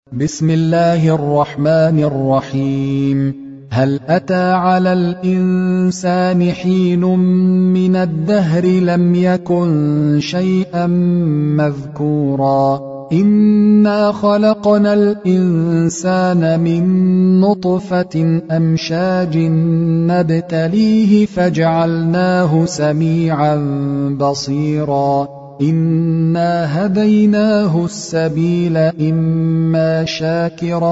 بسم الله الرحمن الرحيم. هل أتى على الإنسان حين من الدهر لم يكن شيئا مذكورا إنا خلقنا الإنسان من نطفة أمشاج نبتليه فجعلناه سميعا بصيرا إنا هديناه السبيل إما شاكرا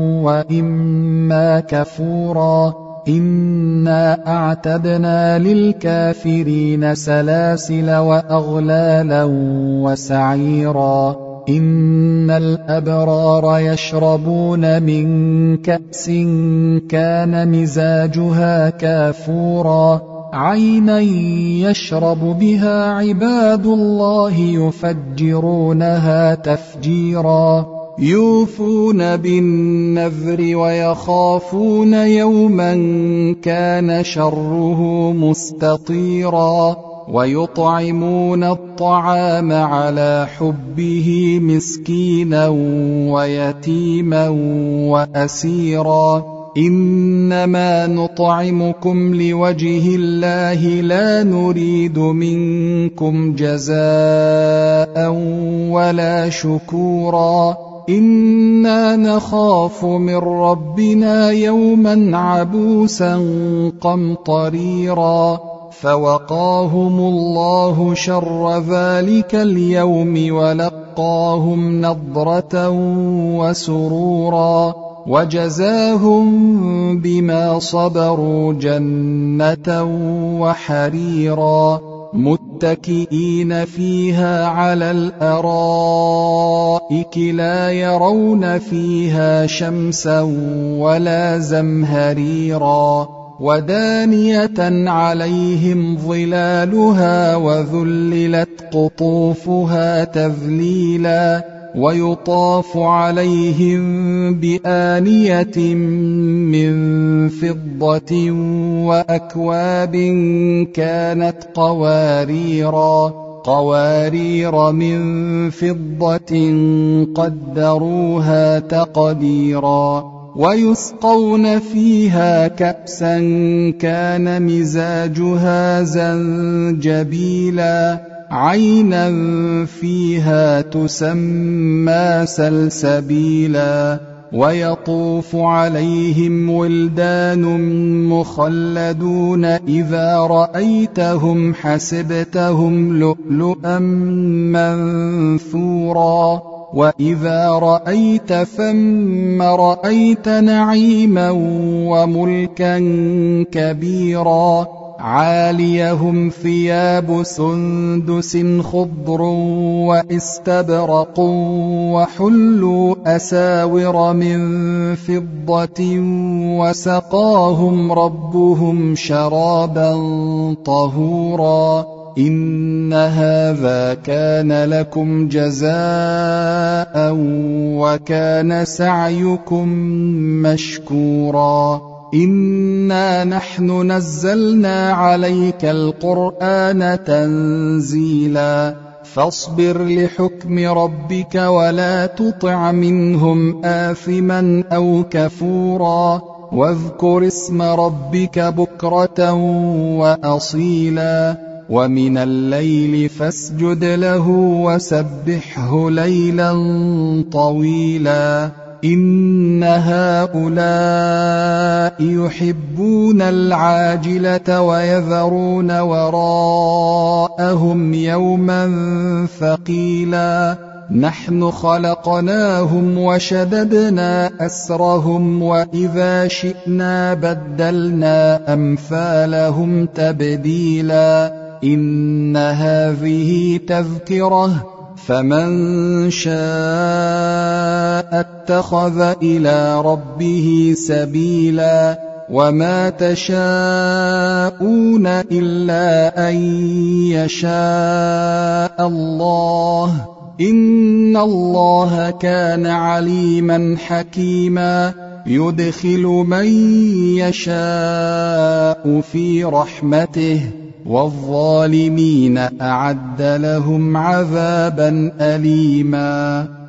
وإما كفورا إنا أعتدنا للكافرين سلاسل وأغلالا وسعيرا إن الأبرار يشربون من كأس كان مزاجها كافورا عينا يشرب بها عباد الله يفجرونها تفجيرا يوفون بالنذر ويخافون يوما كان شره مستطيرا ويطعمون الطعام على حبه مسكينا ويتيما وأسيرا إنما نطعمكم لوجه الله لا نريد منكم جزاء ولا شكورا إنا نخاف من ربنا يوما عبوسا قمطريرا فوقاهم الله شر ذلك اليوم ولقاهم نضرة وسرورا وجزاهم بما صبروا جنة وحريرا متكئين فيها على الأرائك لا يرون فيها شمسا ولا زمهريرا ودانية عليهم ظلالها وذللت قطوفها تذليلا ويطاف عليهم بآنية من فضة وأكواب كانت قوارير من فضة قدروها تقديرا ويسقون فيها كأسا كان مزاجها زنجبيلا عينا فيها تسمى سلسبيلا ويطوف عليهم ولدان مخلدون إذا رأيتهم حسبتهم لؤلؤا منثورا وإذا رأيت ثم رأيت نعيما وملكا كبيرا عاليهم ثياب سندس خضر واستبرق وحلوا أساور من فضة وسقاهم ربهم شرابا طهورا إن هذا كان لكم جزاء وكان سعيكم مشكورا إنا نحن نزلنا عليك القرآن تنزيلا فاصبر لحكم ربك ولا تطع منهم آثما أو كفورا واذكر اسم ربك بكرة وأصيلا ومن الليل فاسجد له وسبحه ليلا طويلا إن هؤلاء يحبون العاجلة ويذرون وراءهم يوما ثقيلا نحن خلقناهم وشددنا أسرهم وإذا شئنا بدلنا أمثالهم تبديلا إن هذه تذكرة فمن شاء اتخذ إلى ربه سبيلا وما تشاءون إلا أن يشاء الله إن الله كان عليما حكيما يدخل من يشاء في رحمته والظالمين أعد لهم عذابا أليما.